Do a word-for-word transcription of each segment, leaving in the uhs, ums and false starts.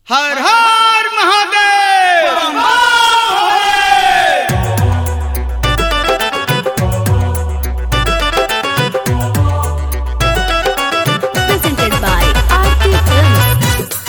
Har Har Mahadev. Presented by R T Films.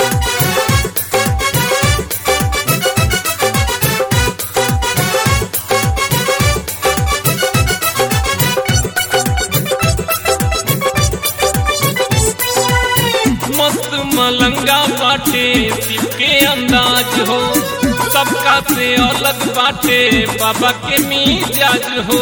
मस्त मलंगा बाटे शिव के अंदाज हो, सबका से अलग बाटे बाबा के मिजाज हो।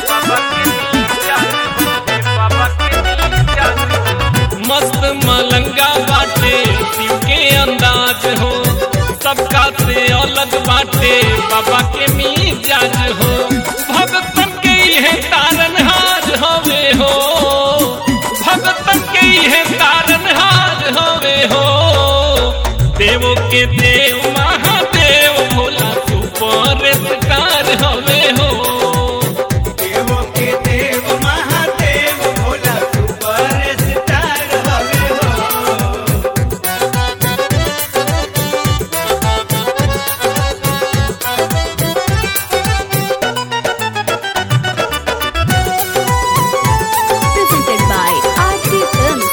मस्त मलंगा बाटे शिव के अंदाज हो, सबका से अलग बाटे बाबा के मिजाज हो। भगतन के है तारनहार हवे हो, भगतन के है तारनहार हवे हो। देवों के देव महादेव भोला सुपर स्टार हवे हो। देवों के देव महादेव भोला सुपर स्टार हवे हो। Presented by R T Films.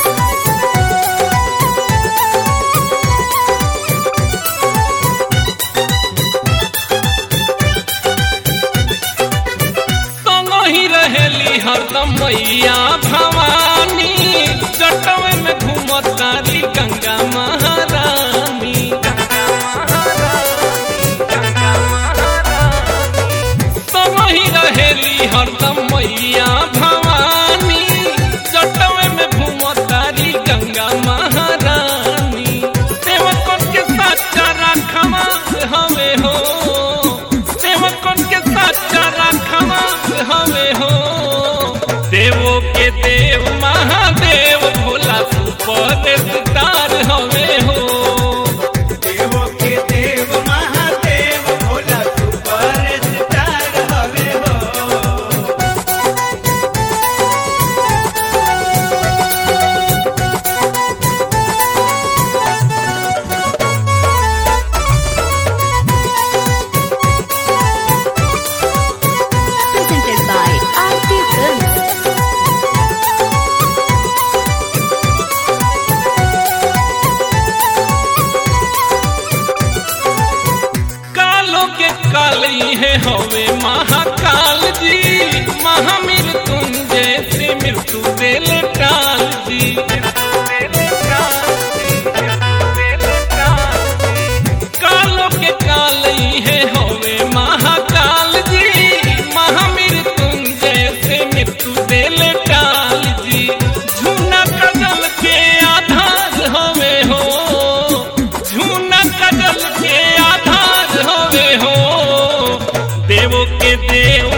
संग ही रहेली हरदम मैया भवानी, जटवे में घूमतारी गंगा महारानी। संग ही रहेली हरदम मैया भवानी, जटवे में घूमतारी गंगा महारानी। सेवकन के सच्चा राखवा हवे हो, सेवकन के सच्चा राखवा हवे हो। देवों के देव महादेव भोला सुपर स्टार हवे हो। देवों के देव महादेव भोला सुपर स्टार हवे हो। Presented by R T Films. कालों के काली है हवे महाकाल जी, महामृत्युंजय से मृत्यु देले काल जी। कालों के काली है हवे महाकाल जी, महामृत्युंजय से मृत्यु देले काल जी। झूना कदल के आधार हवे हो, झूना कदल के आधार हवे हो। देवों के देव